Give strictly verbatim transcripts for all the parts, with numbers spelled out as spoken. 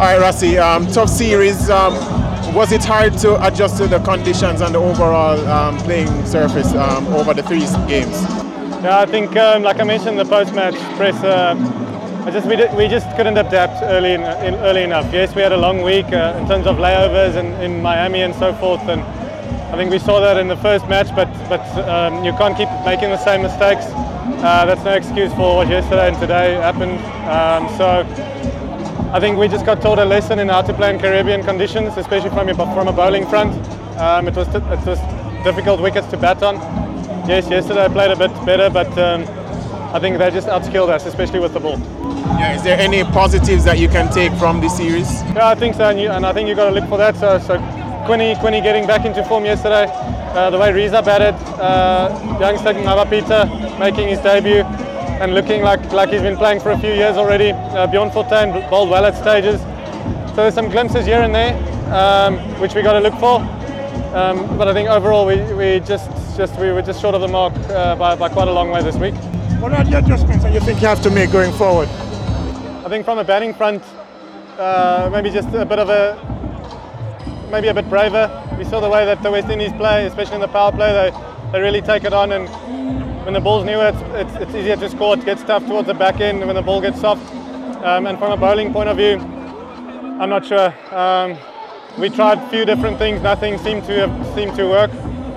right, Rassi, um, tough series. Um, was it hard to adjust to the conditions and the overall um, playing surface um, over the three games? Yeah, I think, um, like I mentioned in the post-match press, uh, I just we, did, we just couldn't adapt early in, in, early enough. Yes, we had a long week uh, in terms of layovers in, in Miami and so forth, and I think we saw that in the first match. But but um, you can't keep making the same mistakes. Uh, that's no excuse for what yesterday and today happened. Um, so I think we just got taught a lesson in how to play in Caribbean conditions, especially from a, from a bowling front. Um, it was t- it was difficult wickets to bat on. Yes, yesterday I played a bit better, but um, I think they just outskilled us, especially with the ball. Yeah, is there any positives that you can take from this series? Yeah, I think so, and, you, and I think you've got to look for that. So, so Quinny, Quinny getting back into form yesterday, uh, the way Reza batted, uh, youngster Navapita making his debut and looking like, like he's been playing for a few years already. Uh, Bjorn Fortuin bowled well at stages. So there's some glimpses here and there, um, which we got to look for. Um, but I think overall we, we just just we were just short of the mark uh, by, by quite a long way this week. What are the adjustments that you think you have to make going forward? I think from a batting front, uh, maybe just a bit of a, maybe a bit braver. We saw the way that the West Indies play, especially in the power play. They they really take it on, and when the ball's newer, it's, it's, it's easier to score. It gets tough towards the back end when the ball gets soft. Um, and from a bowling point of view, I'm not sure. Um, we tried a few different things. Nothing seemed to have, seemed to work.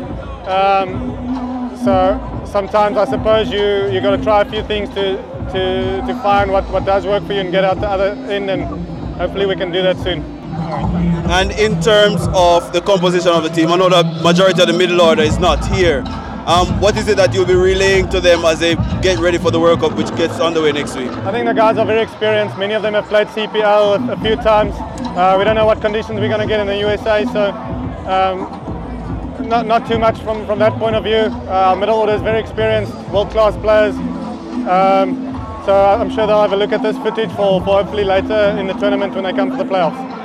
Um, so sometimes I suppose you you got to try a few things to. To, to find what, what does work for you and get out the other end, and hopefully we can do that soon. And in terms of the composition of the team, I know the majority of the middle order is not here. Um, what is it that you'll be relaying to them as they get ready for the World Cup, which gets underway next week? I think the guys are very experienced. Many of them have played C P L a, a few times. Uh, we don't know what conditions we're going to get in the U S A, so um, not, not too much from, from that point of view. Uh, our middle order is very experienced, world-class players. Um, So I'm sure they'll have a look at this footage for, for hopefully later in the tournament when they come to the playoffs.